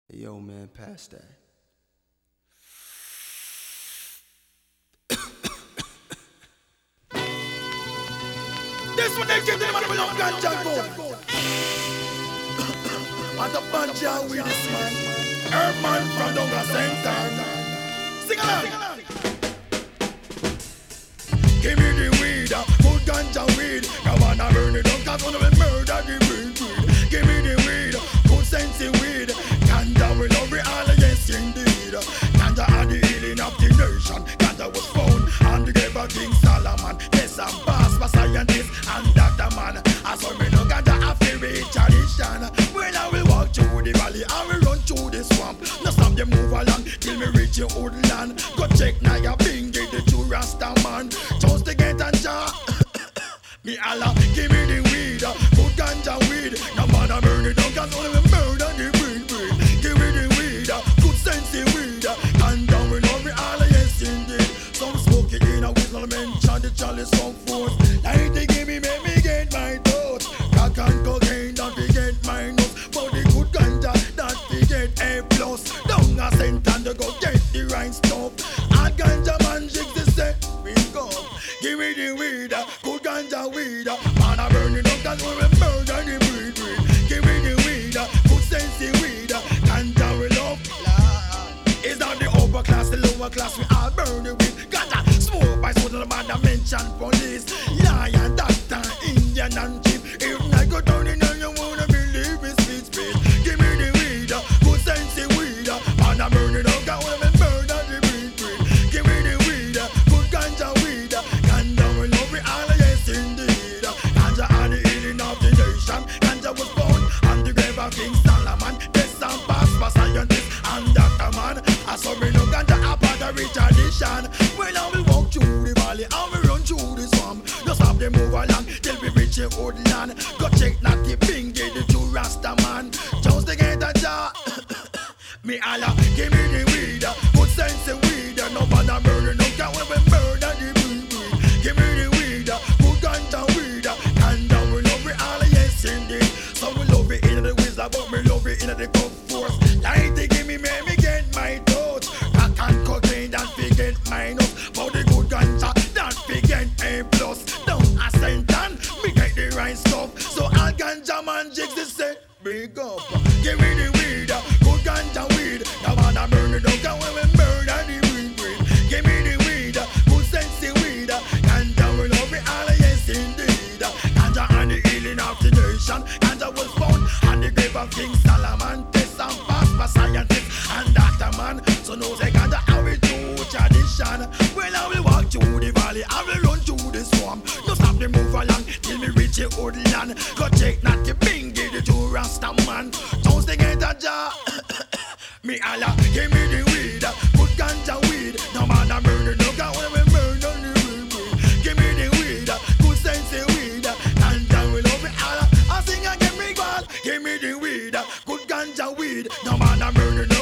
Hey, yo, man, pass that. This one they give them and we love ganja gold. And the banja with this man, Herman from Donga Center. Sing along. Give me the weed, good ganja weed. Now wanna burn it up, cause wanna be murder the weed. Give me the weed, good sensey weed. Ganja will love it all, yes indeed. Ganja are the healing of the nation. Ganja was found on the grave of King Solomon. Yes, I'm passed by scientists and Dr. Man. I saw me no ganja after rich tradition. Well, I will walk through the valley, I will run through the swamp. No stop them move along till me reach your old land. Go check now your bingy, the true Rasta man. Just to get a jar. Me Allah, give me the weed, good ganja weed. No matter burn it down, cause only we murder the weed. Give me the weed, good sensey weed. Ganja we love it all, yes indeed. Some smoke it in a whistle, mention the chalice from force. Like they give me, make me get my thoughts. Crack and cocaine, don't forget my notes. For the good ganja, don't forget A+. Down a cent and go get the right stuff. And ganja man jigs the set, we go. Give me the weed, good ganja weed. Man a burn it up, cause we will murder the breed. Give me the weed, good sensey weed. Ganja we love. It's not the upper class, the lower class, we all burn it with. Ganja smoke by soda, the man that mention police. Lion, doctor, Indian and chief. If I go down in there, you wanna believe it's speech. Give me the weed, good sensey weed. Man a burn it up, cause we will murder the breed. Give me the weed, good ganja weed. Ganja we love it all, yes indeed. Ganja are the healing of the nation. Ganja was born on the grave of King Solomon. This and passed by scientists and Dr. Man. I saw me no ganja up at the rich tradition. Well, I will walk through the valley, I will run through the swamp. Just have them move along till we reach the old land. Go check not the bingy, the true Rasta man. Just to get a jar. Me Allah, give me the weed, good sense of weed. No matter murder, no can we murder the weed. Give me the weed, good ganja weed. Ganja we love it all, yes indeed. So we love it in the wisdom, but me love it in the cup force. Like they give me, make me get my thoughts. Crack and cocaine, don't forget my notes. But the good ganja, don't forget A+. Down a cent and me get the right stuff. So all ganja man jigs the set, big up. Give me the weed, good ganja weed. Now wanna burn it down, cause we will murder the weed. Give me the weed, good sensey weed. Ganja we love it all, yes indeed. Ganja and the healing of the nation. Ganja was found on the grave of King Solomon. Test and pass by scientists and Dr. Man. So no say ganja how we do tradition. Well, I will walk through the valley, I will run through the swamp. No stop me move along till me reach the old land. Go check not the bingy, the true Rasta man. Just to get a jar. Me Allah, give me the weed, good ganja weed. No man a murder, no can we murder the weed. Give me the weed, good sensey weed. Ganja we love it all. I sing again, me God. Give me the weed, good ganja weed. No man a murder, no